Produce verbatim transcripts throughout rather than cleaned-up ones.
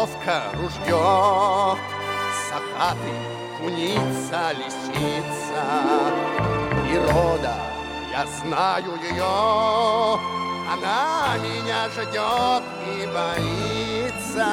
винтовка, ружье, сахаты, куница, лисица. Природа, я знаю ее, она меня ждет и боится.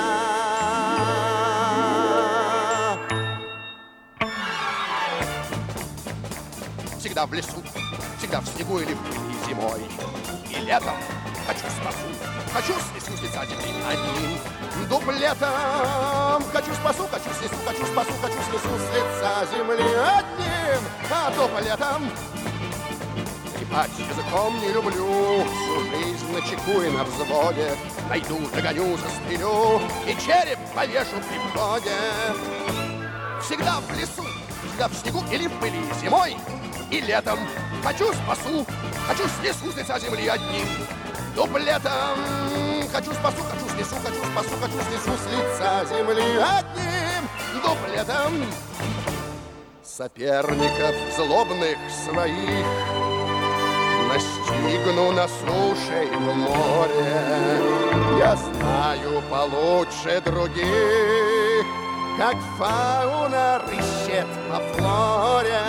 Всегда в лесу, всегда в снегу или в пыли зимой. И летом хочу спасу, хочу снесу с лица земли одним дуплетом. Хочу спасу, хочу снесу, хочу спасу, хочу снесу с лица земли одним дуплетом. Трепать языком не люблю, всю жизнь начеку и на взводе. Найду, догоню, застрелю и череп повешу при входе. Всегда в лесу, всегда в снегу или в пыли зимой. И летом хочу спасу, хочу снесу с лица земли одним дуплетом. Хочу спасу, хочу снесу, хочу спасу, хочу снесу с лица земли одним дуплетом. Соперников злобных своих настигну на суше и в море. Я знаю получше других, как фауна рыщет по флоре.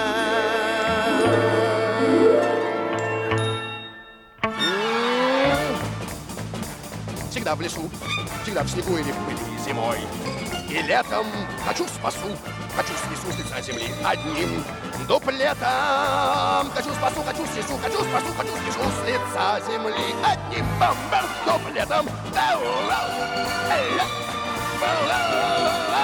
Всегда в лесу, всегда в снегу или в пыли зимой. И летом хочу спасу, хочу снесу с лица земли одним дуплетом. Хочу спасу, хочу снесу, хочу спасу, хочу снесу с лица земли одним бомбер дуплетом.